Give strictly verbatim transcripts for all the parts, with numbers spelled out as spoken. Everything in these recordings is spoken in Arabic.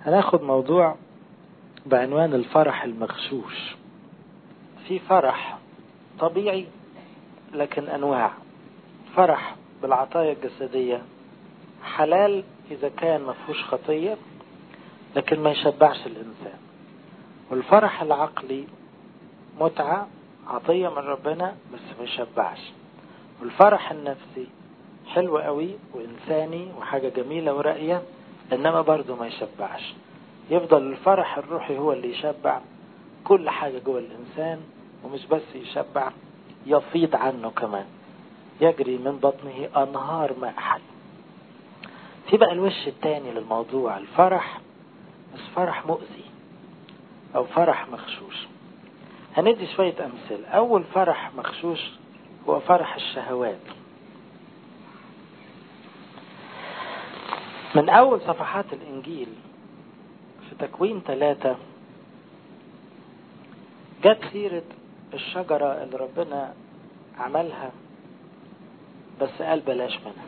هناخد موضوع بعنوان الفرح المغشوش. في فرح طبيعي لكن أنواع. فرح بالعطايا الجسدية حلال إذا كان مفهوش خطية لكن ما يشبعش الإنسان. والفرح العقلي متعة عطية من ربنا بس ما يشبعش. والفرح النفسي حلو قوي وإنساني وحاجة جميلة ورائية إنما برضو ما يشبعش. يفضل الفرح الروحي هو اللي يشبع كل حاجة جوه الإنسان، ومش بس يشبع يفيض عنه كمان، يجري من بطنه أنهار ماء حل. في بقى الوش التاني للموضوع، الفرح مش فرح مؤذي أو فرح مغشوش. هندي شوية أمثلة. أول فرح مغشوش هو فرح الشهوات. من أول صفحات الإنجيل في تكوين ثلاثة جت سيرة الشجرة اللي ربنا عملها بس قال بلاش منها،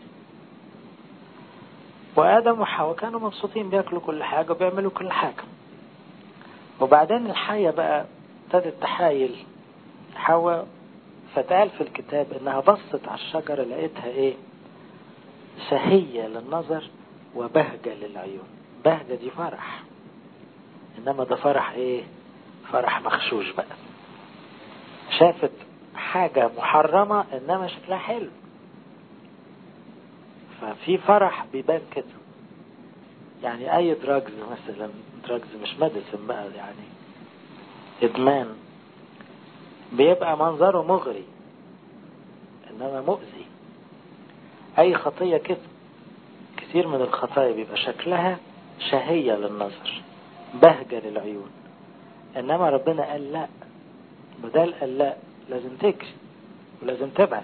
وآدم وحواء كانوا مبسوطين بياكلوا كل حاجة وبيعملوا كل حاجة. وبعدين الحية بقى ابتدت تحايل حواء، فتقال في الكتاب انها بصت على الشجرة لقيتها ايه؟ شهية للنظر وبهجة للعيون. بهجة دي فرح، انما ده فرح ايه؟ فرح مغشوش بقى. شافت حاجة محرمة انما شكلها حلو، ففي فرح بيبان كده. يعني اي دراجز مثلا، دراجز مش ميديسن بقى، يعني ادمان، بيبقى منظره مغري انما مؤذي. اي خطية كده، كثير من الخطايا بيبقى شكلها شهية للنظر بهجة للعيون، انما ربنا قال لا، بدل قال لا لازم تجري ولازم تبعد.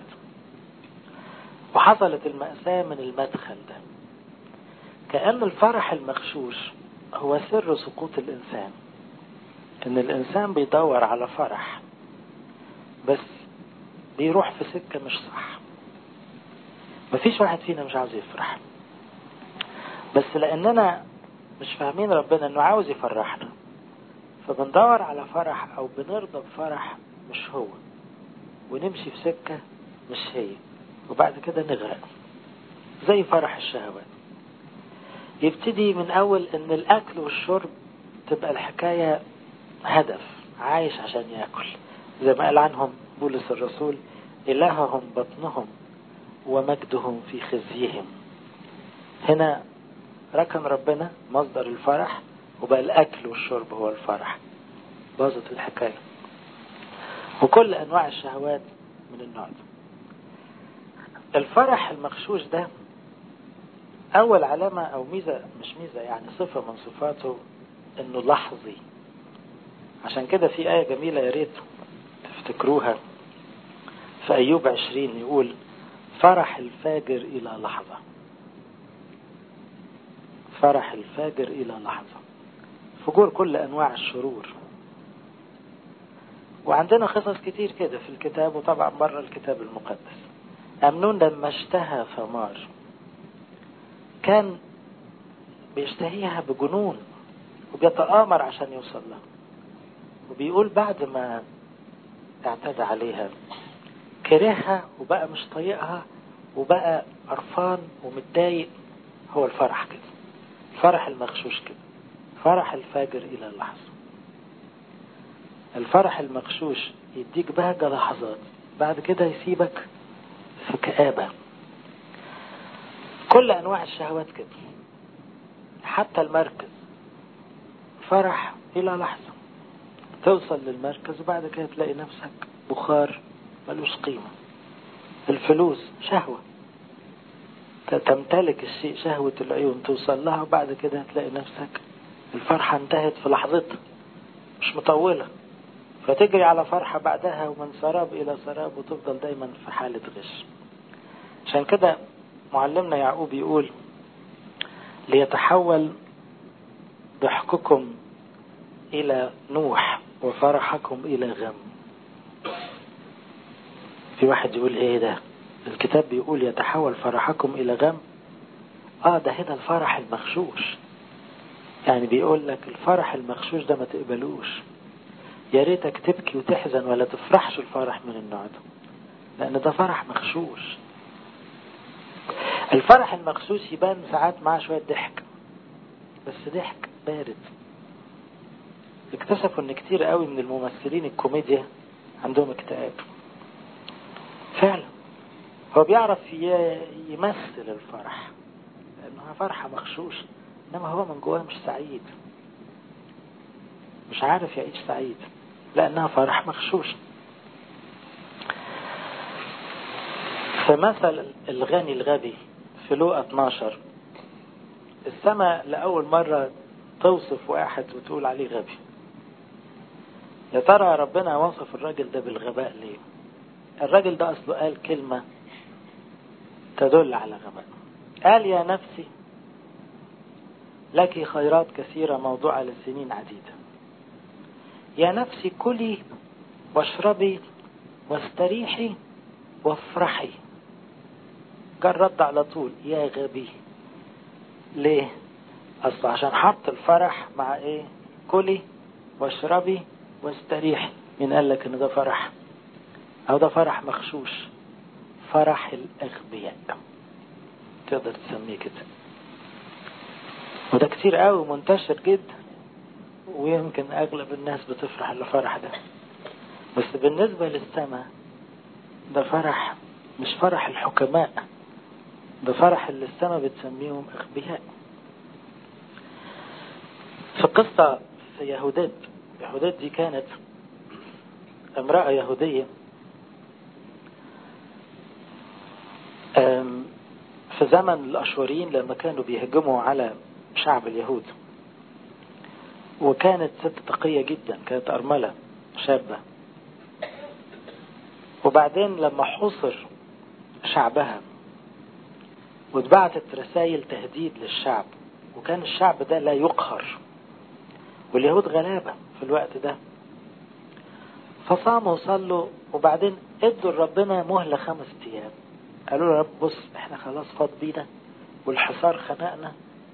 وحصلت المأساة من المدخل ده. كأن الفرح المغشوش هو سر سقوط الإنسان، إن الإنسان بيدور على فرح بس بيروح في سكة مش صح. مفيش واحد فينا مش عاوز يفرح، بس لأننا مش فاهمين ربنا إنه عاوز يفرحنا فبندور على فرح أو بنرضى بفرح مش هو، ونمشي في سكة مش هي، وبعد كده نغرق زي فرح الشهوات. يبتدي من أول إن الأكل والشرب تبقى الحكاية هدف، عايش عشان يأكل، زي ما قال عنهم بولس الرسول: إلههم بطنهم ومجدهم في خزيهم. هنا ركن ربنا مصدر الفرح وبقى الأكل والشرب هو الفرح، باظت الحكاية. وكل أنواع الشهوات من النوع ده. الفرح المغشوش ده أول علامة أو ميزة، مش ميزة يعني صفة من صفاته، إنه لحظي. عشان كده في آية جميلة يا ريت تفتكروها في أيوب عشرين، يقول: فرح الفاجر إلى لحظة. فرح الفاجر إلى لحظة. فجور كل أنواع الشرور. وعندنا قصص كتير كده في الكتاب وطبعا بره الكتاب المقدس. أمنون لما اشتهى ثمار كان بيشتهيها بجنون وبيتآمر عشان يوصل لها، وبيقول بعد ما اعتدى عليها كرهها وبقى مش طايقها وبقى قرفان ومتضايق. هو الفرح كده، الفرح المغشوش كده، فرح الفاجر إلى اللحظة. الفرح المغشوش يديك بهجة لحظات، بعد كده يسيبك في كآبة. كل أنواع الشهوات كده، حتى المركز فرح إلى لحظة، توصل للمركز وبعد كده تلاقي نفسك بخار ملوش قيمة. الفلوس شهوة، تمتلك الشيء، شهوة العيون، توصل لها وبعد كده تلاقي نفسك الفرحة انتهت في لحظتها مش مطولة، فتجري على فرحة بعدها ومن سراب إلى سراب وتفضل دايما في حالة غش. عشان كده معلمنا يعقوب يقول: ليتحول ضحككم إلى نوح وفرحكم إلى غم. في واحد يقول ايه ده؟ الكتاب بيقول يتحول فرحكم إلى غم. اه ده هنا الفرح المغشوش، يعني بيقول لك الفرح المغشوش ده ما تقبلوش، يا ريتك تبكي وتحزن ولا تفرحش الفرح من النوع ده، لأن ده فرح مغشوش. الفرح المغشوش يبان ساعات معاه شوية ضحك، بس ضحك بارد. اكتشفوا ان كتير قوي من الممثلين الكوميديا عندهم اكتئاب فعلا. هو بيعرف يمثل الفرح لأنها فرحة مغشوش، إنما هو من جواه مش سعيد، مش عارف يعيش سعيد لأنها فرح مغشوش. فمثل الغني الغبي في لوقا اتناشر، السماء لأول مرة توصف واحد وتقول عليه غبي. يا ترى ربنا وصف الراجل ده بالغباء ليه؟ الراجل ده أصله قال كلمة تدل على غباء. قال يا نفسي لك خيرات كثيرة موضوعة لسنين عديدة، يا نفسي كلي واشربي واستريحي وافرحي. قال رد على طول يا غبي. ليه؟ أصلا عشان حط الفرح مع ايه؟ كلي واشربي واستريحي. مين قال لك ان ده فرح؟ او ده فرح مغشوش، فرح الاغبياء تقدر تسميه كده. وده كتير قوي منتشر جدا، ويمكن اغلب الناس بتفرح الفرح ده. بس بالنسبة للسماء ده فرح مش فرح الحكماء، ده فرح اللي السماء بتسميهم اغبياء. في قصة في يهودات، يهودات دي كانت امرأة يهودية في زمن الأشوريين لما كانوا بيهجموا على شعب اليهود، وكانت ست تقية جدا، كانت أرملة شابة. وبعدين لما حصر شعبها واتبعتت رسائل تهديد للشعب، وكان الشعب ده لا يقهر واليهود غلابة في الوقت ده، فصاموا وصلوا. وبعدين ادوا ربنا مهلة خمس ايام، قالوا له رب بص احنا خلاص فاض بينا والحصار خنقنا،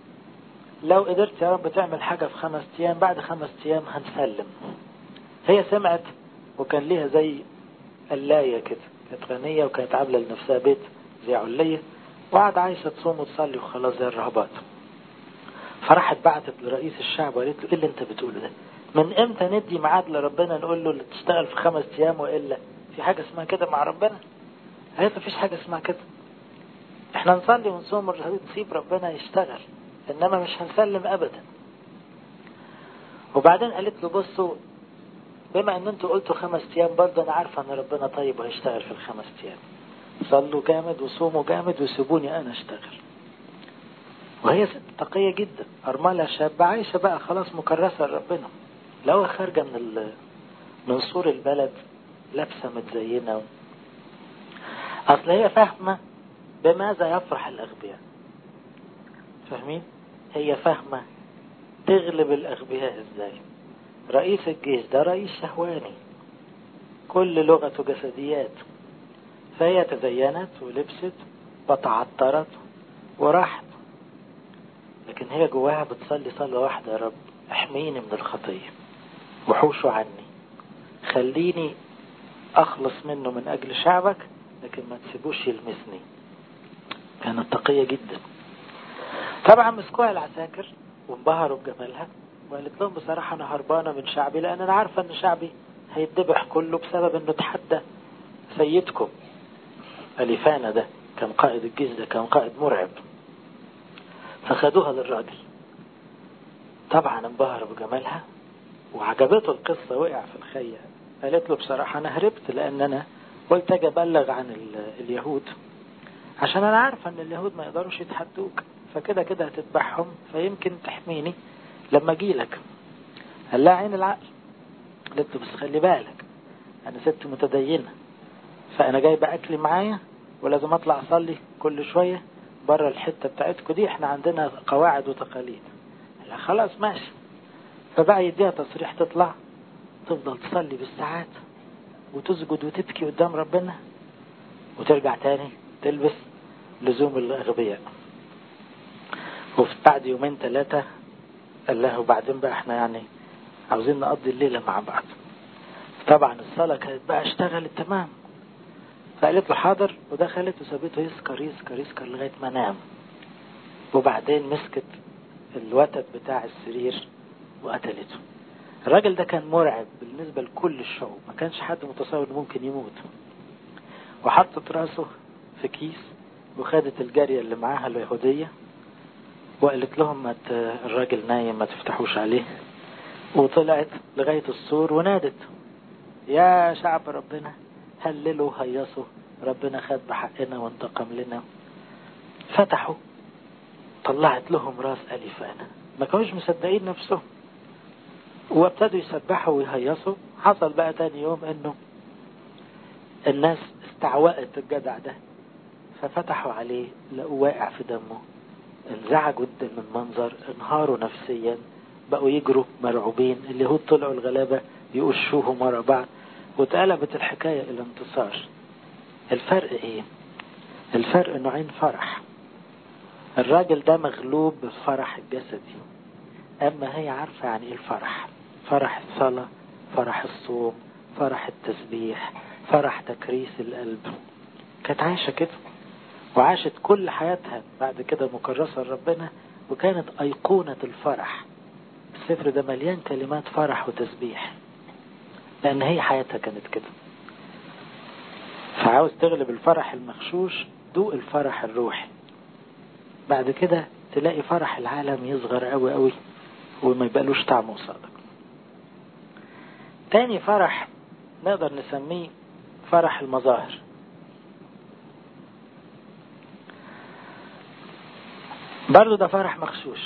لو قدرت يا رب تعمل حاجة في خمس ايام، بعد خمس ايام هنسلم. هي سمعت، وكان ليها زي قلاية كده، كانت غنية وكانت عاملة لنفسها بيت زي علية، وقعد عايشة تصوم وتصلي وخلاص زي الرهبات. فراحت بعتت لرئيس الشعب وقالت له ايه اللي انت بتقوله ده؟ من امتى ندي ميعاد لربنا نقول له اللي تشتغل في خمس ايام والا؟ في حاجة اسمها كده مع ربنا؟ قالت مفيش حاجة اسمها كده، احنا نصلي ونصوم ونسيب ربنا يشتغل، انما مش هنسلم ابدا. وبعدين قالت له بصوا بما ان انتوا قلتوا خمس ايام، برضه انا عارفة ان ربنا طيب وهيشتغل في الخمس ايام، صلوا جامد وصوموا جامد وسيبوني انا اشتغل. وهي ست تقية جدا، أرملة شابة عايشة بقى خلاص مكرسة لربنا، لو خارجة من من سور البلد لابسة متزينة. أصل هي فاهمة بماذا يفرح الأغبياء، فاهمين؟ هي فاهمة تغلب الأغبياء إزاي. رئيس الجيش ده رئيس شهواني كل لغته جسديات، فهي تزينت ولبست وتعطرت وراحت، لكن هي جواها بتصلي صلاة واحدة: يا رب احميني من الخطية وحوشه عني، خليني اخلص منه من اجل شعبك، لكن ما تسيبوش يلمسني. كانت تقية جدا. طبعا مسكوها العساكر وانبهروا بجمالها، وقالت لهم بصراحة انا هربانة من شعبي، لان انا عارفة ان شعبي هيتذبح كله بسبب انه تحدى سيدكم. أليفانا ده كان قائد الجيش، ده كان قائد مرعب. فخدوها للراجل، طبعا انبهر بجمالها وعجبته القصة، وقع في الخية. قالت له بصراحة انا هربت لان انا قلت اجي ابلغ عن اليهود، عشان انا عارفة ان اليهود ما يقدروش يتحدوك، فكده كده هتذبحهم، فيمكن تحميني لما اجيلك. قال لها عين العقل. قالت له بس خلي بالك انا ست متدينة، فانا جايبه اكلي معايا ولازم اطلع اصلي كل شوية بره الحتة بتاعتكم دي، احنا عندنا قواعد وتقاليد. لا خلاص ماشي. فبقى يديها تصريح تطلع تفضل تصلي بالساعات وتسجد وتبكي قدام ربنا، وترجع تاني تلبس لزوم الأغبياء. وفي بعد يومين ثلاثة قال له وبعدين بقى احنا يعني عاوزين نقضي الليلة مع بعض. طبعا الصلاة كانت بقى اشتغلت تمام، فقالت له حاضر، ودخلت وسابته يسكر يسكر يسكر لغاية ما نام. وبعدين مسكت الوتد بتاع السرير وقتلته. الراجل ده كان مرعب بالنسبة لكل الشعوب، ما كانش حد متصور انه ممكن يموت. وحطت راسه في كيس وخدت الجارية اللي معاها اليهودية وقالت لهم ما الراجل نايم ما تفتحوش عليه، وطلعت لغاية السور ونادت يا شعب ربنا هللوا هيصوا، ربنا خد بحقنا وانتقم لنا. فتحوا، طلعت لهم راس أليفانا، ما كانوش مصدقين نفسهم، وابتدوا يسبحوا ويهيصوا. حصل بقى تاني يوم انه الناس استعوقت الجدع ده، ففتحوا عليه لقوا واقع في دمه، انزعجوا من المنظر، انهاروا نفسيا، بقوا يجروا مرعوبين. اليهود طلعوا الغلابة يقشوهم ورا بعض، واتقلبت الحكاية الى انتصار. الفرق ايه؟ الفرق نوعين فرح. الراجل ده مغلوب بالفرح الجسدي، اما هي عارفة يعني ايه الفرح. فرح الصلاة، فرح الصوم، فرح التسبيح، فرح تكريس القلب. كانت عايشة كده، وعاشت كل حياتها بعد كده مكرسة لربنا، وكانت أيقونة الفرح. السفر ده مليان كلمات فرح وتسبيح، لأن هي حياتها كانت كده. فعاوز تغلب الفرح المخشوش، دوق الفرح الروحي. بعد كده تلاقي فرح العالم يصغر قوي قوي وما يبقالوش طعم قصادك. تاني فرح نقدر نسميه فرح المظاهر. برضو ده فرح مخشوش.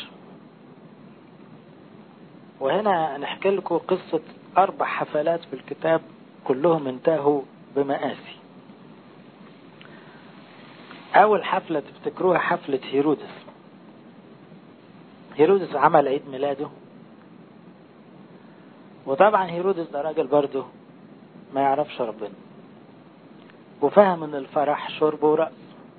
وهنا نحكي لكم قصة أربع حفلات في الكتاب كلهم انتهوا بمآسي. أول حفلة تفتكروها حفلة هيرودس. هيرودس عمل عيد ميلاده، وطبعا هيرودس ده راجل برضه ما يعرفش ربنا، وفهم ان الفرح شرب ورقص.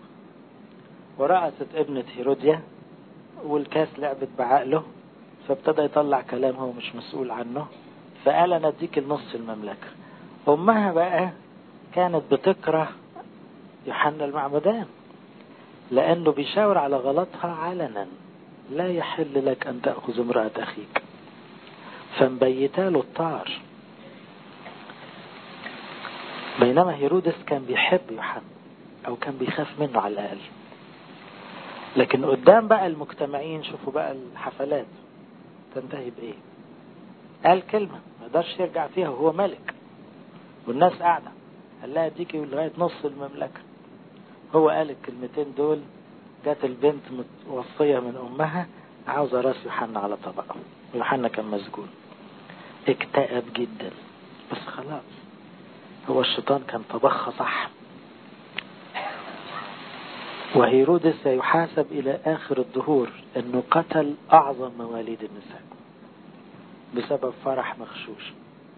ورقصت ابنة هيروديا، والكاس لعبت بعقله، فابتدى يطلع كلام هو مش مسؤول عنه، فقال انا اديك النص المملكة. امها بقى كانت بتكره يوحنا المعمدان، لانه بيشاور على غلطها علنا، لا يحل لك ان تأخذ امرأة اخيك، فمبيتاله الطار. بينما هيرودس كان بيحب يوحنا، او كان بيخاف منه على الاقل. لكن قدام بقى المجتمعين، شوفوا بقى الحفلات تنتهي بايه. قال كلمة ما يقدرش يرجع فيها وهو ملك، والناس قاعدة، قال لها اديكي لغاية نص المملكة. هو قال الكلمتين دول، جات البنت متوصية من امها عاوزة راس يوحنا على طبقه، ويوحنا كان مسجون، اكتئب جدا. بس خلاص، هو الشيطان كان طبخها صح. وهيرودس سيحاسب إلى آخر الدهور أنه قتل أعظم مواليد النساء بسبب فرح مخشوش،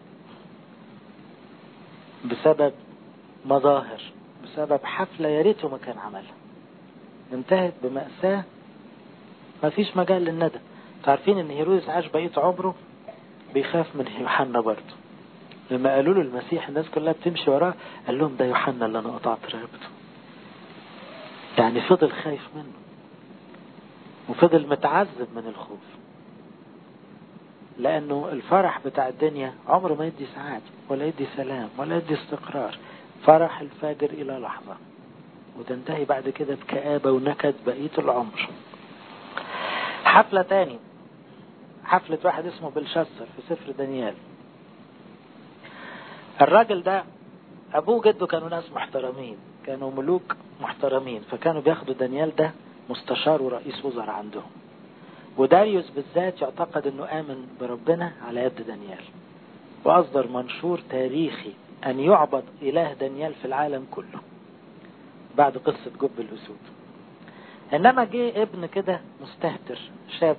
بسبب مظاهر، بسبب حفلة يا ريته ما كان عملها، انتهت بمأساة ما فيش مجال للندم. تعرفين ان هيرودس عاش بقية عمره بيخاف من يوحنا برضه. لما قالوا له المسيح الناس كلها بتمشي وراه، قال لهم ده يوحنا اللي انا قطعت رقبته. يعني فضل خايف منه، وفضل متعذب من الخوف، لانه الفرح بتاع الدنيا عمره ما يدي سعادة ولا يدي سلام ولا يدي استقرار. فرح الفاجر الى لحظة، وتنتهي بعد كده بكآبة ونكد بقية العمر. حفلة تاني، حفلة واحد اسمه بلشسر في سفر دانيال. الراجل ده ابوه وجده كانوا ناس محترمين، كانوا ملوك محترمين، فكانوا بياخدوا دانيال ده مستشار ورئيس وزراء عندهم. وداريوس بالذات يعتقد انه امن بربنا على يد دانيال، واصدر منشور تاريخي ان يعبد اله دانيال في العالم كله بعد قصة جب الاسود. انما جه ابن كده مستهتر شاب،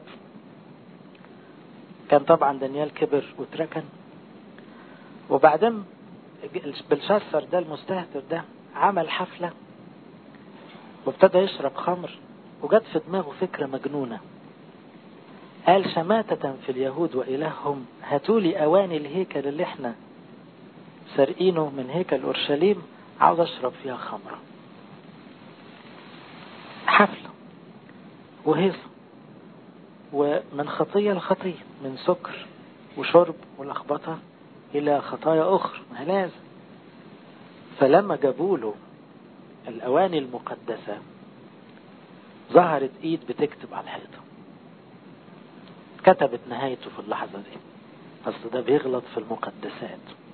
كان طبعا دانيال كبر وتركن، وبعدين بلشسر ده المستهتر ده عمل حفلة وابتدى يشرب خمر، وجت في دماغه فكرة مجنونة. قال شماتة في اليهود وإلههم هاتولي أواني الهيكل اللي احنا سارقينه من هيكل أورشليم، عاوز أشرب فيها خمرة. حفلة وهيصة، ومن خطية لخطية، من سكر وشرب ولخبطة إلى خطايا أخرى، ما لازم. فلما جابوا له الأواني المقدسة ظهرت إيد بتكتب على الحيطة، كتبت نهايته في اللحظة دي. أصل ده بيغلط في المقدسات.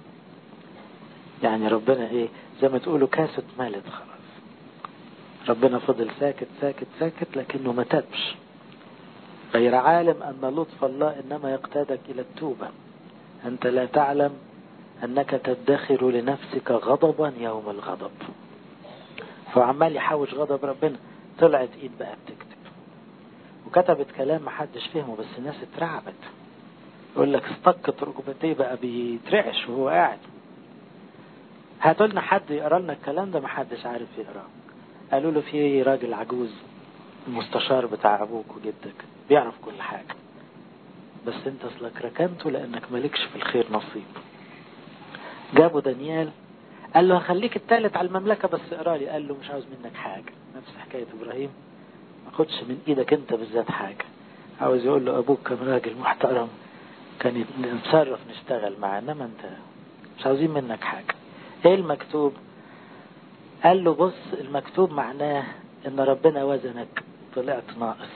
يعني ربنا إيه، زي ما تقولوا كاسة مالت خلاص. ربنا فضل ساكت ساكت ساكت لكنه ما تابش، غير عالم أن لطف الله إنما يقتادك إلى التوبة. أنت لا تعلم أنك تدخر لنفسك غضبا يوم الغضب. فعمال يحوش غضب ربنا. طلعت إيد بقى بتكتب، وكتبت كلام محدش فهمه، بس الناس اترعبت. يقول لك استقت ركبتيه، بقى بيترعش وهو قاعد. هاتوا لنا حد يقرأ لنا الكلام ده، محدش عارف يقرأ. قالوا له في راجل عجوز، المستشار بتاع أبوك وجدك، بيعرف كل حاجة، بس انت اصلك ركنته لأنك مالكش في الخير نصيب. جابوا دانيال، قال له هخليك الثالث على المملكة بس اقرأ لي. قال له مش عاوز منك حاجة، نفس حكاية إبراهيم، ما خدش من إيدك انت بالذات حاجة. عاوز يقول له أبوك كان راجل محترم، كان نتصرف نشتغل معاه، انما انت مش عاوزين منك حاجة. ايه المكتوب؟ قال له بص، المكتوب معناه ان ربنا وزنك، طلعت ناقص،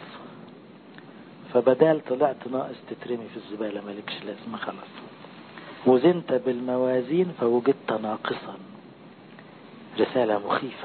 فبدال طلعت ناقص تترمي في الزبالة، مالكش لازمة خلاص. وزنت بالموازين فوجدت ناقصا. رسالة مخيفة.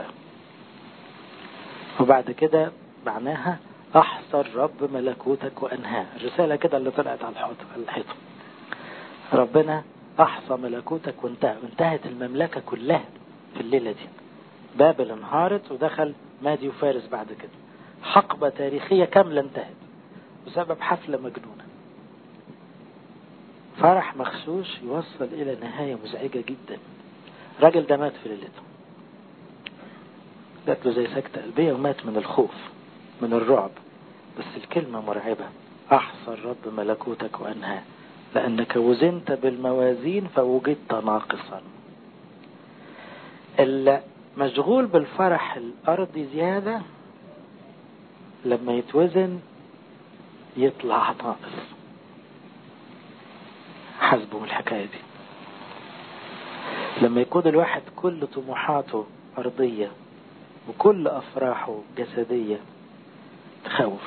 وبعد كده معناها احصى الرب ملكوتك وانهاه. الرسالة كده اللي طلعت على الحيطة، ربنا احصى ملكوتك وانتهى. انتهت المملكة كلها في الليلة دي. بابل انهارت ودخل مادي وفارس بعد كده. حقبة تاريخية كاملة انتهت بسبب حفلة مجنونة. فرح مخشوش يوصل إلى نهاية مزعجة جدا. الراجل ده مات في ليلته، جات له زي سكتة قلبية ومات من الخوف من الرعب. بس الكلمة مرعبة، أحصى الرب ملكوتك وأنهاه، لأنك وزنت بالموازين فوجدت ناقصا. المشغول بالفرح الأرضي زيادة لما يتوزن يطلع ناقص. حسبوا من الحكاية دي. لما يكون الواحد كل طموحاته أرضية وكل أفراحه جسدية تخوف.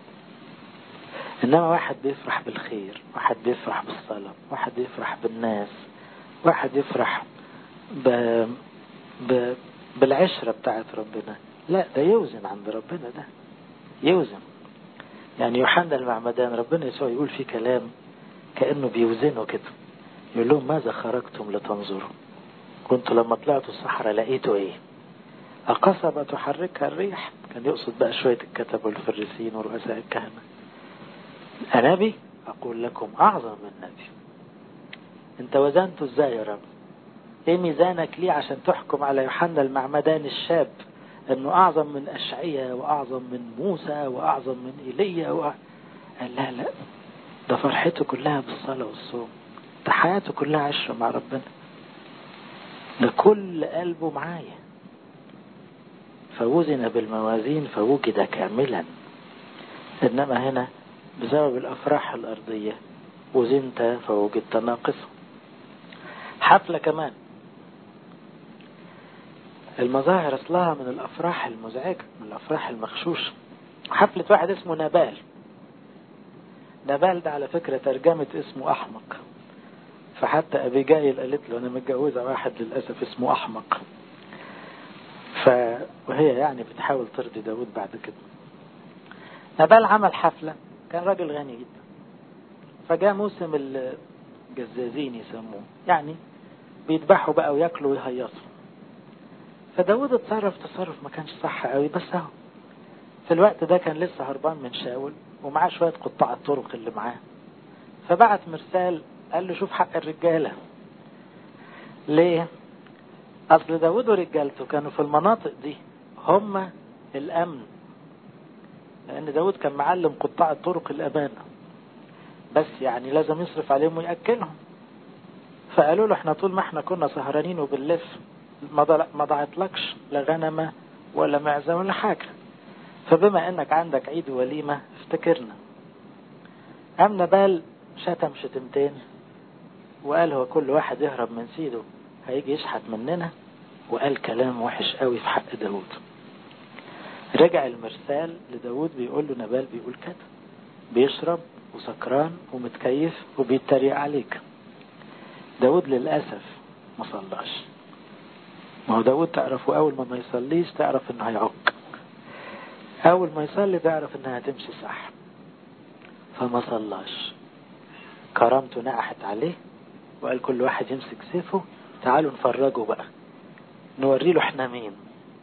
إنما واحد بيفرح بالخير، واحد بيفرح بالصلاة، واحد بيفرح بالناس، واحد يفرح ب... ب... بالعشرة بتاعت ربنا، لا ده يوزن عند ربنا، ده يوزن. يعني يوحنا المعمدان ربنا يسوع يقول فيه كلام كأنه بيوزنه كده. يقول لهم ماذا خرجتم لتنظروا؟ كنتوا لما طلعتوا الصحراء لقيتوا ايه؟ أقصبة تحركها الريح؟ كان يقصد بقى شوية الكتب والفريسين ورؤساء الكهنة. أنبي أقول لكم أعظم من نبي. انت وزنته ازاي يا رب؟ ايه ميزانك ليه عشان تحكم على يوحنا المعمدان الشاب انه اعظم من اشعياء واعظم من موسى واعظم من ايليا و... قال لا لا، ده فرحته كلها بالصلاة والصوم، ده حياته كلها عشرة مع ربنا، ده كل قلبه معايا. فوزن بالموازين فوجد كاملا. انما هنا بسبب الافراح الارضية وزنت فوجدت ناقصا. حفلة كمان، المظاهر اصلها من الافراح المزعجة، من الافراح المخشوشة. حفلة واحد اسمه نبال. نبال ده على فكرة ترجمة اسمه احمق، فحتى ابيجايل قالت له انا متجوزة واحد للأسف اسمه احمق. ف... وهي يعني بتحاول ترضي داود بعد كده. نبال عمل حفلة، كان راجل غني جدا، فجاء موسم الجزازين يسموه، يعني بيذبحوا بقى وياكلوا ويهيصوا. فداود اتصرف تصرف ما كانش صح قوي، بس اهو في الوقت ده كان لسه هربان من شاول ومعاه شوية قطاع الطرق اللي معاه، فبعت مرسال قال له شوف حق الرجالة. ليه؟ اصل داود ورجالته كانوا في المناطق دي هم الامن، لان داود كان معلم قطاع الطرق الامانة. بس يعني لازم يصرف عليهم ويأكلهم. فقالوا له احنا طول ما احنا كنا سهرانين وبنلف ما ضاعتلكش لا غنمة ولا معزة ولا حاجة، فبما انك عندك عيد وليمة افتكرنا. قام نبال شتم شتمتين وقال هو كل واحد يهرب من سيده هيجي يشحت مننا، وقال كلام وحش قوي في حق داود. رجع المرسال لداود بيقول له نبال بيقول كده، بيشرب وسكران ومتكيف وبيتريق عليك. داود للأسف ما صلاش. ما هو داود تعرفه أول ما ما يصليش تعرف إنه هيعك، أول ما يصلي تعرف إنها هتمشي صح، فما صلاش. كرامته نقحت عليه وقال كل واحد يمسك سيفه، تعالوا نفرجه بقى نوري له احنا مين.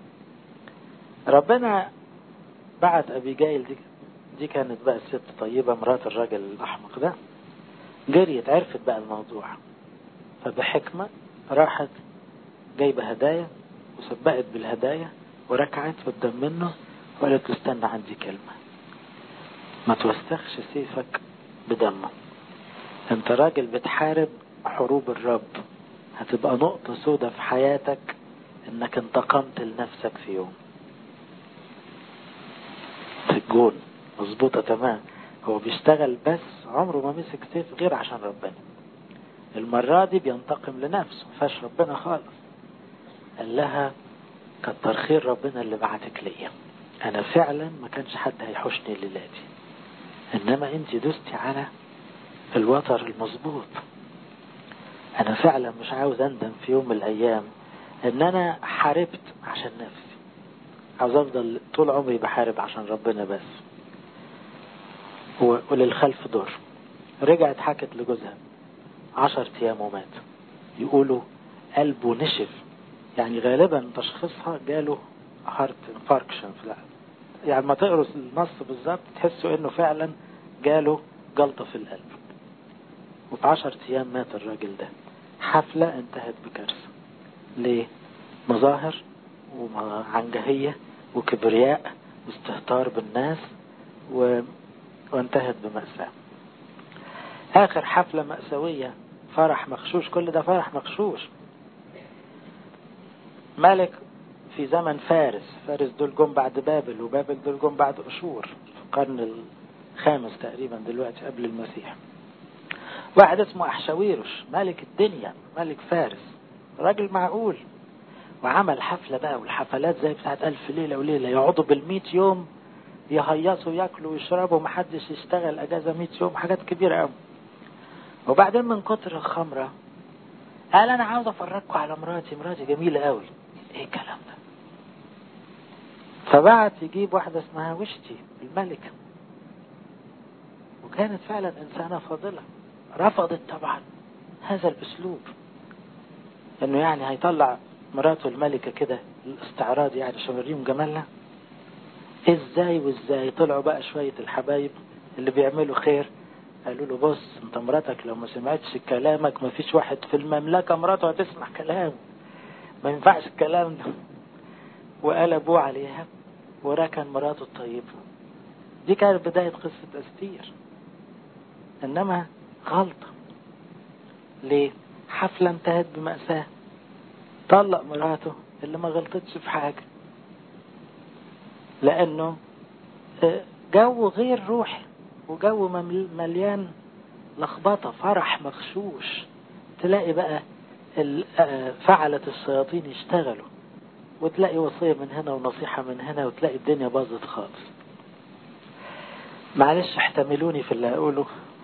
ربنا بعت أبيجايل دي, دي كانت بقى الست طيبة مرات الراجل الأحمق ده، جريت عرفت بقى الموضوع، فبحكمة راحت جايبة هدايا وسبقت بالهدايا وركعت قدام منه وقالت له استنى عندي كلمة، ما توسخش سيفك بدمه، انت راجل بتحارب حروب الرب، هتبقى نقطة سودة في حياتك انك انتقمت لنفسك في يوم. في الجون مظبوطة تمام. هو بيشتغل بس عمره ما مسك سيف غير عشان ربنا. المرة دي بينتقم لنفسه فاش ربنا خالص. قال لها كتر خير ربنا اللي بعتك ليا، انا فعلا ما كانش حد هيحوشني ليلاتي، انما انت دوستي على الوتر المظبوط. انا فعلا مش عاوز اندم في يوم من الايام ان انا حاربت عشان نفسي، عاوز افضل طول عمري بحارب عشان ربنا بس. وللخلف دور. رجعت حكت لجوزها عشر ايام ومات. يقولوا قلبه نشف، يعني غالبا تشخيصها جاله هارت انفاركشن، يعني ما تقروا النص بالظبط تحسوا انه فعلا جاله جلطة في القلب. وفي عشر ايام مات الراجل ده. حفلة انتهت بكارثة. ليه؟ مظاهر وعنجهية وكبرياء واستهتار بالناس و... وانتهت بمأساة. آخر حفلة مأساوية فرح مخشوش، كل ده فرح مخشوش. ملك في زمن فارس، فارس دول جم بعد بابل، وبابل دول جم بعد أشور في القرن الخامس تقريبا دلوقتي قبل المسيح. واحد اسمه أحشاويروش ملك الدنيا، ملك فارس، راجل معقول، وعمل حفلة بقى، والحفلات زي بتاعت ألف ليلة وليلة، يقعدوا بالميت يوم يهيصوا ياكلوا ويشربوا محدش يشتغل أجازة ميت يوم، حاجات كبيرة قوي. وبعدين من كتر الخمرة قال أنا عاوز أفرجكم على مراتي، مراتي جميلة قوي. إيه الكلام ده؟ فبعت يجيب واحدة اسمها وشتي الملكة، وكانت فعلا إنسانة فاضلة. رفضت طبعا هذا الأسلوب، إنه يعني هيطلع مراته الملكة كده الاستعراض يعني عشان يوريهم جمالها. إزاي وإزاي؟ طلعوا بقى شوية الحبايب اللي بيعملوا خير، قالوا له بص انت مراتك لو ما سمعتش كلامك ما فيش واحد في المملكة مراته هتسمع كلامه، ما ينفعش الكلام ده. وقلبوا عليها وركن مراته الطيبة. دي كانت بداية قصة أستير، إنما غلطة. ليه؟ حفلة انتهت بمأساة، طلق مراته اللي ما غلطتش في حاجة، لأنه جو غير روحي وجو مليان لخبطة، فرح مغشوش. تلاقي بقى فعلة الشياطين يشتغلوا، وتلاقي وصية من هنا ونصيحة من هنا، وتلاقي الدنيا باظت خالص. معلش احتملوني في اللي أقوله،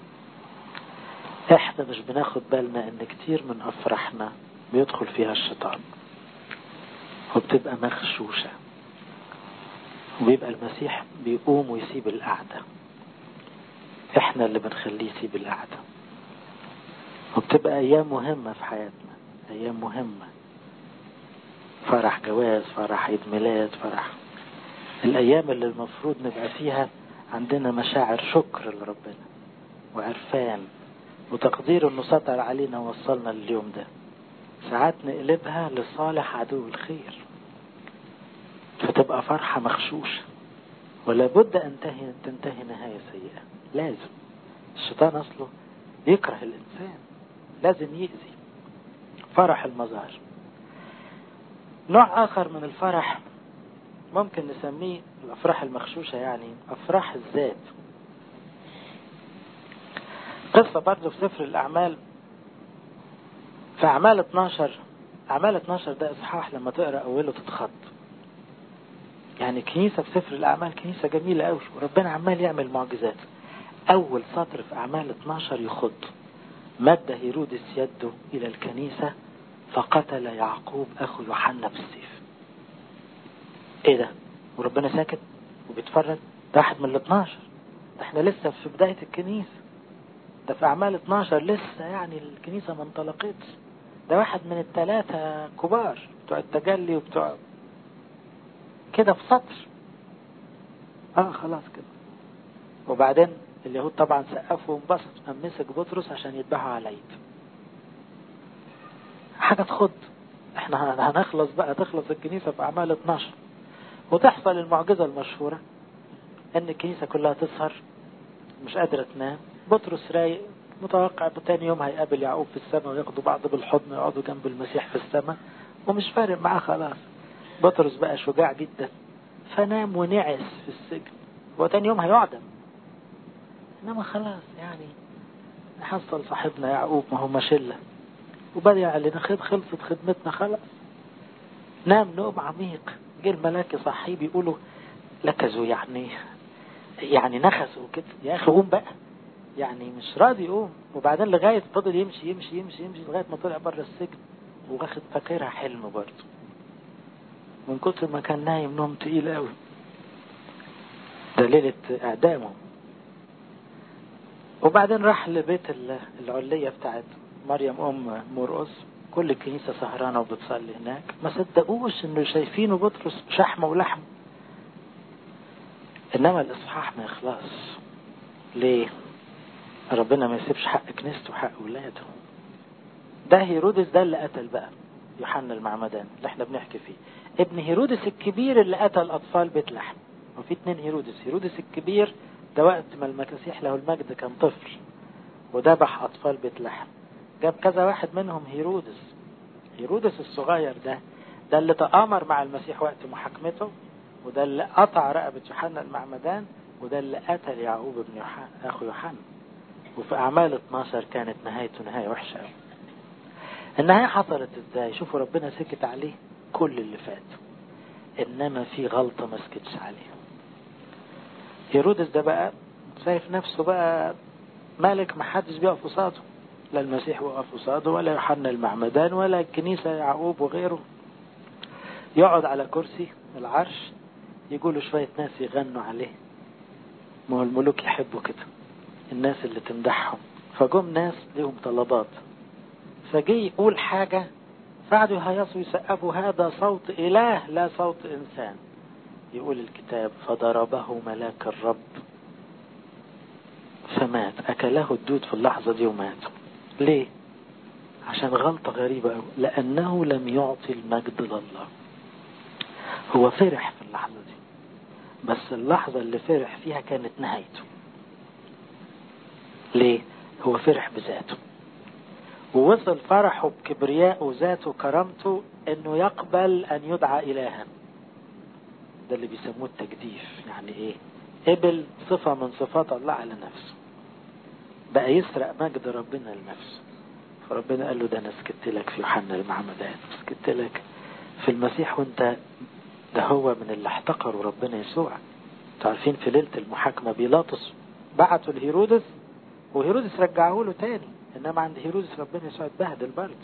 احنا مش بناخد بالنا ان كتير من افراحنا بيدخل فيها الشيطان وبتبقى مغشوشة، وبيبقى المسيح بيقوم ويسيب القعدة، احنا اللي بنخليه يسيب القعدة. وبتبقى ايام مهمة في حياتنا، ايام مهمة، فرح جواز، فرح عيد ميلاد، فرح الايام اللي المفروض نبقى فيها عندنا مشاعر شكر لربنا وعرفان وتقدير انه سطر علينا ووصلنا لليوم ده. ساعات نقلبها لصالح عدو الخير فتبقى فرحة مخشوشة، ولا بد ان تنتهي نهاية سيئة. لازم الشيطان أصله يكره الإنسان، لازم يأذي. فرح المظاهر. نوع آخر من الفرح ممكن نسميه الأفراح المخشوشة، يعني أفراح الذات. قصة برضو في سفر الأعمال، في أعمال اتناشر. أعمال اتناشر ده إصحاح لما تقرأ أوله تتخض. يعني كنيسة في سفر الأعمال كنيسة جميلة أوي، وربنا عمال يعمل معجزات. أول سطر في أعمال اتناشر يخض: مد هيرودس يده إلى الكنيسة فقتل يعقوب أخو يوحنا بالسيف. إيه ده؟ وربنا ساكت وبيتفرج؟ ده واحد من الاتناشر، ده احنا لسه في بداية الكنيسة، ده في أعمال اتناشر لسه يعني الكنيسة ما انطلقتش. ده واحد من الثلاثة كبار بتوع التجلي وبتوع كده في سطر. اه خلاص كده. وبعدين اليهود طبعا سقفوا وانبسطوا، قام مسك بطرس عشان يذبحوا على العيد. حاجة تخض. احنا هنخلص بقى، تخلص الكنيسة في أعمال اتناشر وتحصل المعجزة المشهورة ان الكنيسة كلها تسهر مش قادرة تنام. بطرس رايق متوقع بتاني يوم هيقابل يعقوب في السماء وياخدوا بعض بالحضن ويقعدوا جنب المسيح في السماء، ومش فارق معاه خلاص. بطرس بقى شجاع جدا فنام ونعس في السجن، وتاني يوم هيعدم. انما خلاص يعني حصل صاحبنا يعقوب، ما هو شلة وبدأ علينا خد خلصت خدمتنا خلاص. نام نوم عميق. جه الملاك صحي بيقولوا لكزوا، يعني يعني نخسوا كده، يا اخي قوم بقى، يعني مش راضي يقوم. وبعدين لغاية فضل يمشي يمشي يمشي يمشي لغاية ما طلع بره السجن، واخد فاكرها حلم برضه من كتر ما كان نايم نوم تقيل قوي. ده ليلة اعدامه. وبعدين راح لبيت العلية بتاعت مريم ام مرقس، كل الكنيسة سهرانة وبتصلي هناك، ما صدقوش انه شايفينه بطرس شحمه ولحمه. انما الاصحاح ما يخلص. ليه؟ ربنا ما يسيبش حق كنيسته وحق ولاده. ده هيرودس ده اللي قتل بقى يوحنا المعمدان اللي احنا بنحكي فيه، ابن هيرودس الكبير اللي قتل اطفال بيت لحم. وفي اتنين هيرودس، هيرودس الكبير ده وقت ما المسيح له المجد كان طفل وذبح اطفال بيت لحم. جاب كذا واحد منهم هيرودس. هيرودس الصغير ده ده اللي تآمر مع المسيح وقت محاكمته، وده اللي قطع رقبة يوحنا المعمدان، وده اللي قتل يعقوب ابن يوحنا اخو يوحنا. وفي اعمال اتناشر كانت نهايته نهاية وحشة قوي. النهاية حصلت ازاي؟ شوفوا ربنا سكت عليه كل اللي فات، انما في غلطة ما سكتش عليه. هيرودس ده بقى شايف نفسه بقى مالك، ما حدش بيقف قصاده، لا المسيح وقف قصاده ولا يوحنا المعمدان ولا الكنيسة يعقوب وغيره. يقعد على كرسي العرش، يقولوا شوية ناس يغنوا عليه، ما هو الملوك يحبوا كده الناس اللي تمدحهم. فجم ناس لهم طلبات، فجي يقول حاجة فقعدوا يهيصوا يسقفوا، هذا صوت إله لا صوت إنسان. يقول الكتاب فضربه ملاك الرب فمات، أكله الدود في اللحظة دي ومات. ليه؟ عشان غلطة غريبة أوي، لأنه لم يعطي المجد لله. هو فرح في اللحظة دي، بس اللحظة اللي فرح فيها كانت نهايته. ليه؟ هو فرح بذاته، ووصل فرحه بكبرياء وذاته وكرامته انه يقبل ان يدعى الها. ده اللي بيسموه التجديف. يعني ايه؟ قبل صفة من صفات الله على نفسه، بقى يسرق مجد ربنا لنفسه. فربنا قال له ده انا سكت لك في يوحنا المعمدان، سكت لك في المسيح، وانت ده هو من اللي احتقروا ربنا يسوع. تعرفين في ليلة المحاكمة بيلاطس بعتوا لهيرودس وهيرودس رجعه له تاني، انما عند هيرودس ربنا يسوع اتبهدل برضه.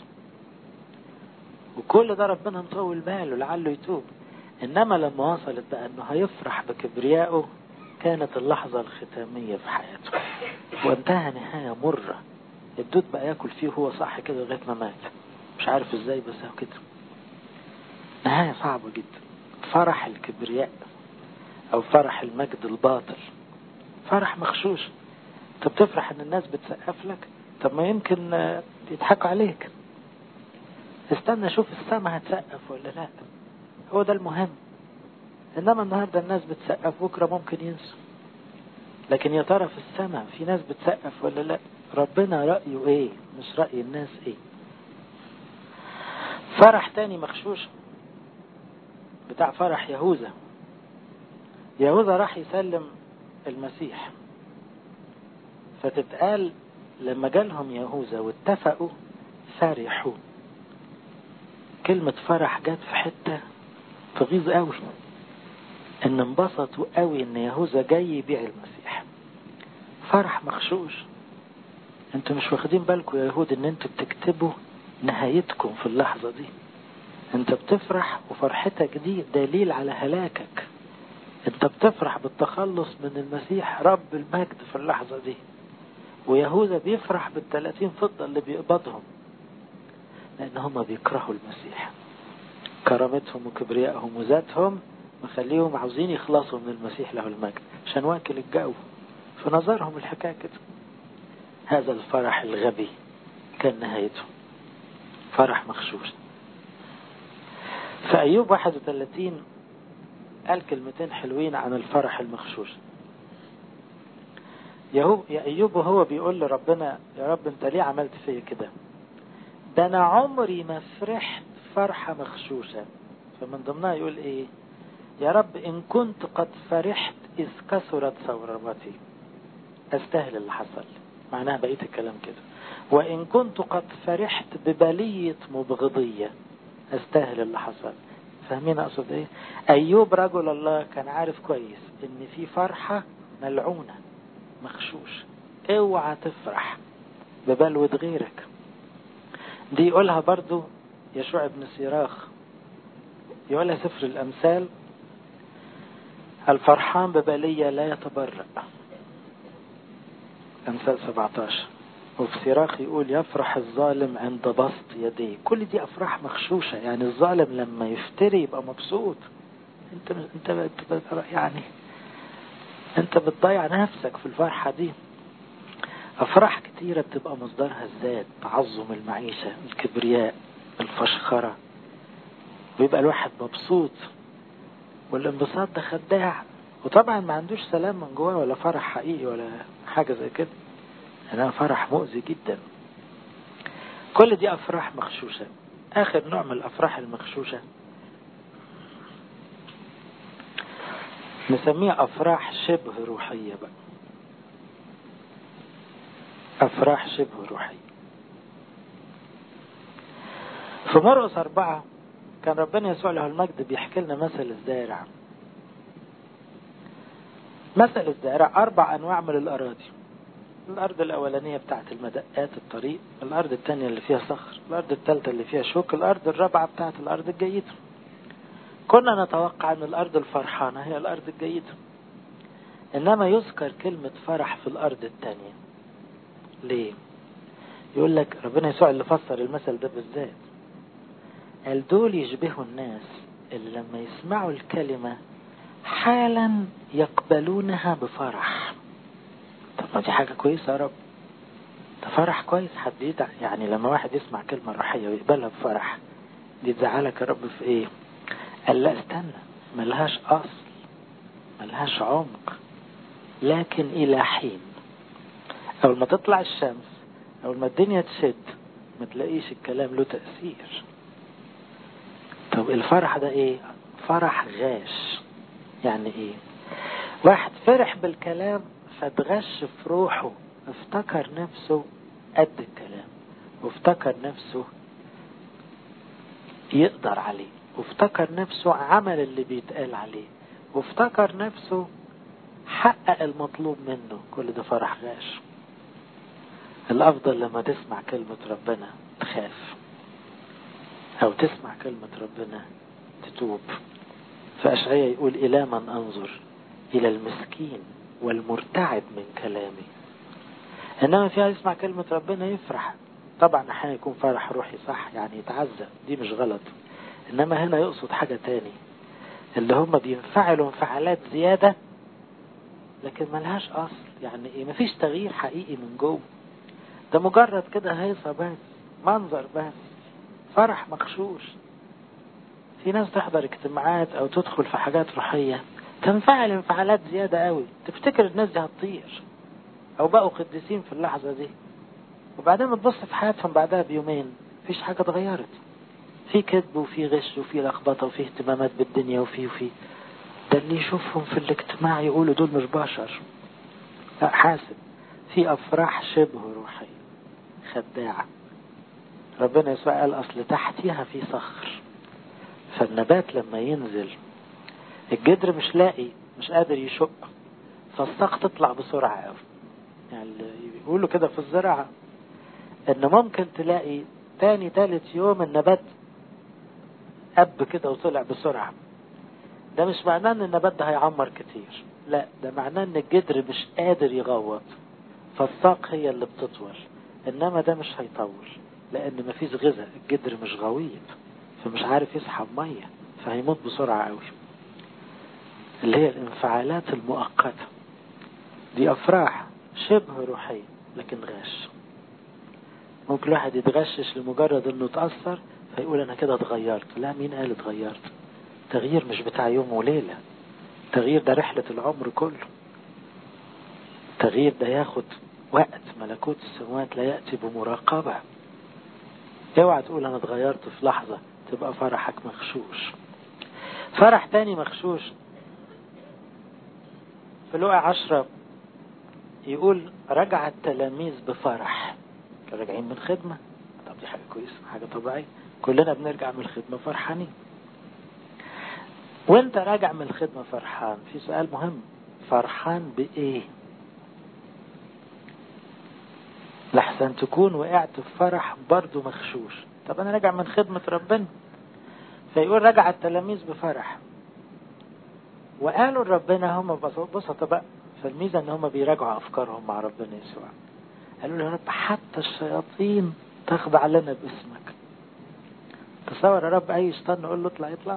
وكل ده ربنا مطول باله لعله يتوب. انما لما وصلت بقى انه هيفرح بكبريائه، كانت اللحظة الختامية في حياته، وانتهى نهاية مرة. الدود بقى ياكل فيه وهو صح كده لغاية ما مات، مش عارف ازاي بس هو كده. نهاية صعبة جدا. فرح الكبرياء او فرح المجد الباطل فرح مخشوش. انت بتفرح ان الناس بتسقف لك، طب ما يمكن يضحكوا عليك. استنى شوف السماء هتسقف ولا لا، هو ده المهم. انما النهاردة الناس بتسقف، بكرة ممكن ينسوا. لكن يا ترى في السماء في ناس بتسقف ولا لا؟ ربنا رأيه ايه مش رأي الناس ايه. فرح تاني مغشوش بتاع فرح يهوذا. يهوذا راح يسلم المسيح، فتتقال لما جالهم يهوذا واتفقوا فرحوا. كلمة فرح جت في حتة تغيظ قوي، ان انبسطوا قوي ان يهوذا جاي يبيع المسيح. فرح مغشوش. انتوا مش واخدين بالكم يا يهود ان انتوا بتكتبوا نهايتكم في اللحظة دي. انت بتفرح وفرحتك دي دليل على هلاكك. انت بتفرح بالتخلص من المسيح رب المجد في اللحظة دي، ويهوذا بيفرح بالثلاثين فضة اللي بيقبضهم، لان هم بيكرهوا المسيح. كرامتهم وكبريائهم وذاتهم مخليهم عاوزين يخلصوا من المسيح له المجد عشان واكل الجو. في نظرهم الحكاية كده. هذا الفرح الغبي كان نهايته فرح مغشوش. في أيوب واحد وثلاثين قال كلمتين حلوين عن الفرح المغشوش. يا أيوب وهو بيقول لربنا يا رب انت ليه عملت فيا كده؟ ده انا عمري ما فرحت فرحة مغشوشة. فمن ضمنها يقول ايه؟ يا رب ان كنت قد فرحت اذ كثرت ثورتي. استاهل اللي حصل. معناها بقية الكلام كده. وان كنت قد فرحت ببلية مبغضية استاهل اللي حصل. فاهمين اقصد ايه؟ ايوب رجل الله كان عارف كويس ان في فرحة ملعونة مغشوش. اوعى تفرح ببلوة غيرك. دي يقولها برضو يشوع بن سيراخ، يقولها سفر الامثال: الفرحان ببلية لا يتبرأ. امثال سبعتاشر. وفي سيراخ يقول يفرح الظالم عند بسط يديه. كل دي افراح مغشوشة. يعني الظالم لما يفتري يبقى مبسوط. انت انت, انت يعني انت بتضيع نفسك في الفرحة دي. افراح كتيرة بتبقى مصدرها الذات، تعظم المعيشة، الكبرياء، الفشخرة، ويبقى الواحد مبسوط. والانبساط ده خداع، وطبعا ما عندوش سلام من جواه ولا فرح حقيقي ولا حاجة زي كده. انا فرح مؤذي جدا. كل دي افراح مغشوشة. اخر نوع من الافراح المغشوشة نسميها افراح شبه روحية بقى. افراح شبه روحية. في مرقس أربعة كان ربنا يسوع له المجد بيحكي لنا مثل الزارع. مثل الزارع أربع أنواع من الأراضي. الأرض الأولانية بتاعت المدقات الطريق، الأرض الثانية اللي فيها صخر، الأرض الثالثة اللي فيها شوك، الأرض الرابعة بتاعت الأرض الجيدة. كنا نتوقع أن الأرض الفرحانة هي الأرض الجيدة، إنما يذكر كلمة فرح في الأرض الثانية. ليه؟ يقول لك ربنا يسوع اللي فسر المثل ده بالذات قال دول يشبهوا الناس اللي لما يسمعوا الكلمة حالا يقبلونها بفرح. طب ما دي حاجة كويسة يا رب. ده فرح كويس. حد يدع يعني لما واحد يسمع كلمة روحية ويقبلها بفرح، دي تزعلك يا رب في ايه؟ قال لا استنى، ملهاش اصل، ملهاش عمق، لكن الى حين. اول ما تطلع الشمس، اول ما الدنيا تشد، ما تلاقيش الكلام له تأثير. طب الفرح ده ايه؟ فرح غاش. يعني ايه؟ واحد فرح بالكلام فاتغش في روحه، افتكر نفسه قد الكلام، وافتكر نفسه يقدر عليه، وافتكر نفسه عمل اللي بيتقال عليه، وافتكر نفسه حقق المطلوب منه. كل ده فرح غاش. الافضل لما تسمع كلمة ربنا تخاف، او تسمع كلمة ربنا تتوب. فأشعياء يقول إلى من أنظر؟ إلى المسكين والمرتعد من كلامي. إنما فيها يسمع كلمة ربنا يفرح. طبعا أحيانا يكون فرح روحي صح، يعني يتعزى، دي مش غلط. إنما هنا يقصد حاجة تاني، اللي هم بينفعلوا انفعالات زيادة لكن ملهاش أصل. يعني إيه؟ مفيش تغيير حقيقي من جوه، ده مجرد كده هيصة بس، منظر بس، فرح مغشوش. في ناس تحضر اجتماعات أو تدخل في حاجات روحية تنفعل انفعالات زيادة قوي، تفتكر الناس دي هتطير او بقوا قديسين في اللحظة دي، وبعدين بتبص في حياتهم بعدها بيومين مفيش حاجة اتغيرت، في كذب وفي غش وفي لخبطة وفي اهتمامات بالدنيا وفي وفي ده اللي يشوفهم في الاجتماع يقولوا دول مش بشر. لا، حاسب، في افراح شبه روحية خداعة. ربنا يسوع قال اصل تحتها في صخر، فالنبات لما ينزل الجدر مش لاقي، مش قادر يشق، فالساق تطلع بسرعة قوي. يعني بيقولوا كده في الزراعة ان ممكن تلاقي تاني تالت يوم النبات أب كده وطلع بسرعة. ده مش معناه ان النبات ده هيعمر كتير، لا، ده معناه ان الجدر مش قادر يغوط، فالساق هي اللي بتطول. انما ده مش هيطول لان مفيش غذاء، الجدر مش غويط فمش عارف يسحب مية، فهيموت بسرعة قوي. اللي هي الانفعالات المؤقتة دي افراح شبه روحية لكن غش. ممكن واحد يتغشش لمجرد انه اتأثر فيقول انا كده اتغيرت. لا، مين قال اتغيرت؟ تغيير مش بتاع يوم وليلة، تغيير ده رحلة العمر كله. تغيير ده ياخد وقت، ملكوت السماوات لا يأتي بمراقبة. اوعى تقول انا اتغيرت في لحظة، تبقى فرحك مغشوش. فرح تاني مغشوش في لوقا عشرة يقول رجع التلاميذ بفرح، راجعين من خدمة. طب دي حاجة كويسة، حاجة طبيعية، كلنا بنرجع من الخدمة فرحانين. وانت راجع من الخدمة فرحان، في سؤال مهم، فرحان بإيه؟ لحسن تكون وقعت في فرح برضو مخشوش. طب انا راجع من خدمة ربنا. فيقول رجع التلاميذ بفرح وقالوا لربنا، هم بسطة بقى، فالميزة ان هم بيراجعوا افكارهم مع ربنا يسوع. قالوا له يا رب حتى الشياطين تخضع لنا باسمك. تصور يا رب اي شيطان نقول له اطلع يطلع.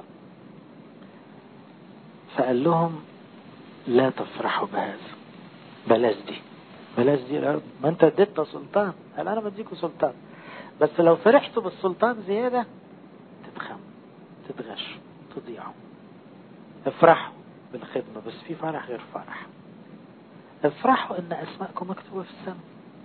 فقال لهم لا تفرحوا بهذا، بلاش دي بلاش دي يا رب، ما انت اديتنا سلطان. قال انا بديكوا سلطان، بس لو فرحتوا بالسلطان زيادة تتخم، تتغشوا، تضيعوا. افرحوا بالخدمة، بس في فرح غير فرح. افرحوا ان اسماءكم مكتوبة في السماء.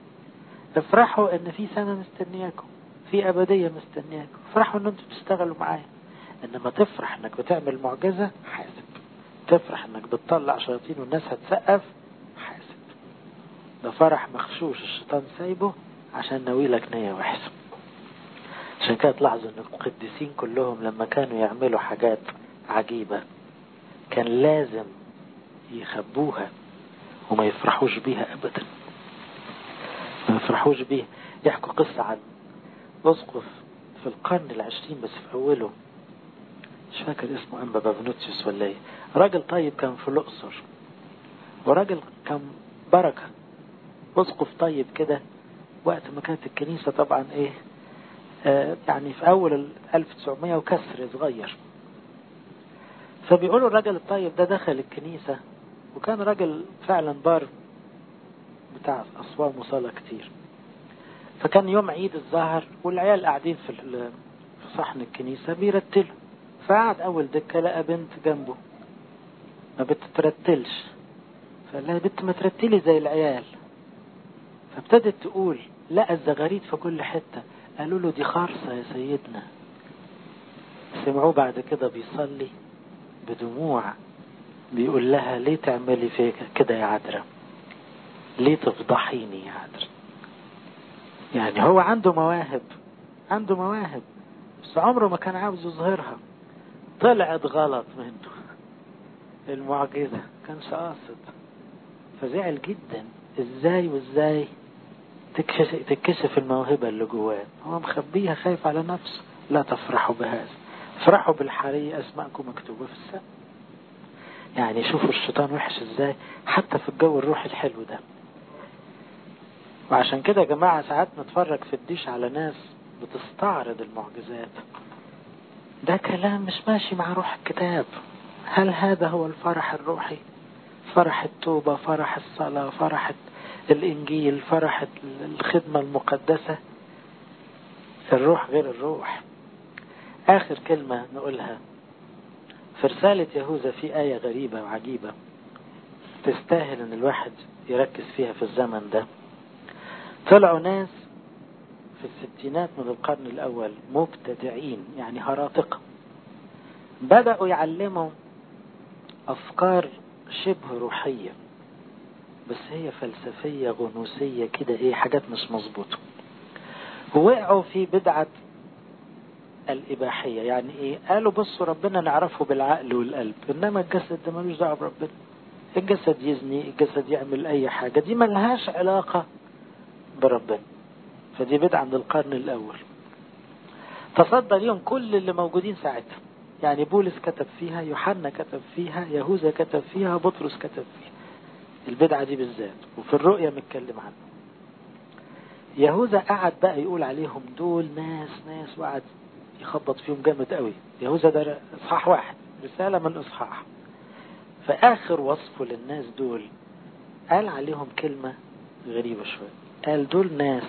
افرحوا ان في سنة مستنياكم، في ابدية مستنياكم. افرحوا ان انتوا بتشتغلوا معايا. انما تفرح انك بتعمل معجزة، حاسب. تفرح انك بتطلع شياطين والناس هتسقف، حاسب. ده فرح مخشوش، الشيطان سايبه عشان ناويلك نية وحسن. عشان كده تلاحظوا ان القديسين كلهم لما كانوا يعملوا حاجات عجيبة كان لازم يخبوها وما يفرحوش بيها ابدا، ما يفرحوش بيها. يحكوا قصة عن أسقف في القرن العشرين بس في أوله، مش فاكر اسمه أنبا بابنوتيوس ولا ايه، راجل طيب كان في الأقصر، وراجل كان بركة، أسقف طيب كده. وقت ما كانت الكنيسة طبعا ايه آه يعني في أول ألف وتسعمية وكسر صغير. فبيقولوا الراجل الطيب ده دخل الكنيسة وكان راجل فعلا بار بتاع أصوام وصلاة كتير. فكان يوم عيد الظهر والعيال قاعدين في في صحن الكنيسة بيرتلوا، فقعد أول دكة لقى بنت جنبه ما بتترتلش، فقال لها بنت ما ترتلي زي العيال. فابتدت تقول لقى الزغاريد في كل حتة. قالوا له دي خارصة يا سيدنا. سمعوه بعد كده بيصلي بدموع بيقول لها ليه تعملي فيك كده يا عذراء، ليه تفضحيني يا عذراء. يعني هو عنده مواهب، عنده مواهب بس عمره ما كان عاوز يظهرها. طلعت غلط منه المعجزة، كانش قاصد. فزعل جدا، ازاي وازاي تكشف, تكشف الموهبة اللي جواه، هو مخبيها خايف على نفسه. لا تفرحوا بهذا، افرحوا بالحرية اسماءكم مكتوبة في السماء. يعني شوفوا الشيطان وحش ازاي حتى في الجو الروحي الحلو ده. وعشان كده يا جماعة ساعات نتفرج في الديش على ناس بتستعرض المعجزات، ده كلام مش ماشي مع روح الكتاب. هل هذا هو الفرح الروحي؟ فرح التوبة، فرح الصلاة، فرح الإنجيل، فرح الخدمة المقدسة. الروح غير الروح. آخر كلمة نقولها، في رسالة يهوذا في آية غريبة وعجيبة تستاهل ان الواحد يركز فيها في الزمن ده. طلعوا ناس في الستينات من القرن الأول مبتدعين، يعني هراطقة، بدأوا يعلموا أفكار شبه روحية بس هي فلسفية غنوصية كده، ايه حاجات مش مظبوطة. ووقعوا في بدعة الإباحية. يعني ايه؟ قالوا بصوا ربنا نعرفه بالعقل والقلب، انما الجسد ده ملوش دعوه بربنا. الجسد يزني، الجسد يعمل اي حاجة، دي ملهاش علاقة بربنا. فدي بدعة من القرن الأول تصدى ليهم كل اللي موجودين ساعتها. يعني بولس كتب فيها، يوحنا كتب فيها، يهوذا كتب فيها، بطرس كتب فيها البدعة دي بالذات، وفي الرؤيا متكلم عنها. يهوذا قعد بقى يقول عليهم دول ناس ناس وقعد يخبط فيهم جامد قوي. يهوذا ده اصحاح واحد، رسالة من اصحاح. فآخر وصفه للناس دول قال عليهم كلمة غريبة شوية، قال دول ناس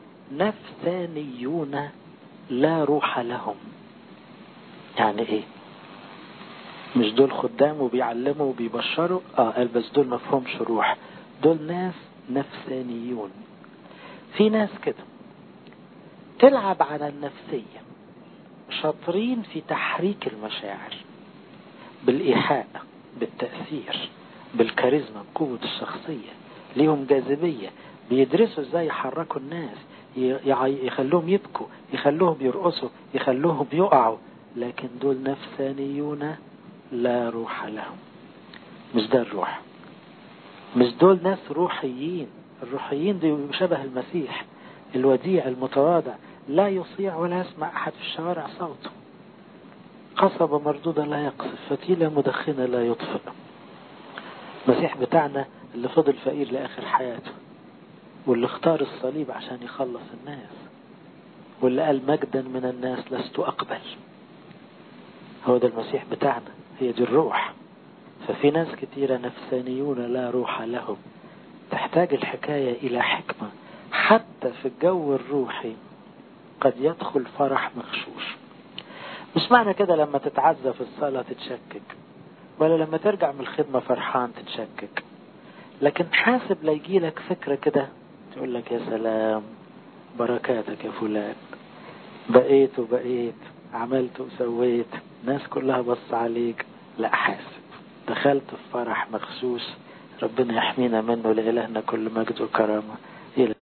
نفسانيون لا روح لهم. يعني ايه؟ مش دول خدام وبيعلموا وبيبشروا، اه قال بس دول مفهومش روح، دول ناس نفسانيون. في ناس كده تلعب على النفسية، شاطرين في تحريك المشاعر بالإيحاء، بالتأثير، بالكاريزما، بقوة الشخصية، ليهم جاذبية، بيدرسوا ازاي يحركوا الناس، يخلوهم يبكوا، يخلوهم يرقصوا، يخلوهم يقعوا. لكن دول نفسانيون لا روح لهم. مش ده الروح، مش دول ناس روحيين. الروحيين دي شبه المسيح الوديع المتواضع، لا يصيع ولا يسمع أحد في الشوارع صوته، قصبة مردودة لا يقصف، فتيلة مدخنة لا يطفئ. المسيح بتاعنا اللي فضل فقير لآخر حياته، واللي اختار الصليب عشان يخلص الناس، واللي قال مجدا من الناس لست أقبل. هو ده المسيح بتاعنا، هي دي الروح. ففي ناس كتيرة نفسانيون لا روح لهم. تحتاج الحكاية إلى حكمة. حتى في الجو الروحي قد يدخل فرح مغشوش. مش معنى كده لما تتعزى في الصلاة تتشكك، ولا لما ترجع من الخدمة فرحان تتشكك، لكن حاسب لا يجيلك فكرة كده تقول لك يا سلام بركاتك يا فلان، بقيت وبقيت، عملت وسويت، ناس كلها بص عليك. لا، حاسب دخلت في فرح مغشوش. ربنا يحمينا منه، لإلهنا كل مجد وكرامة إلى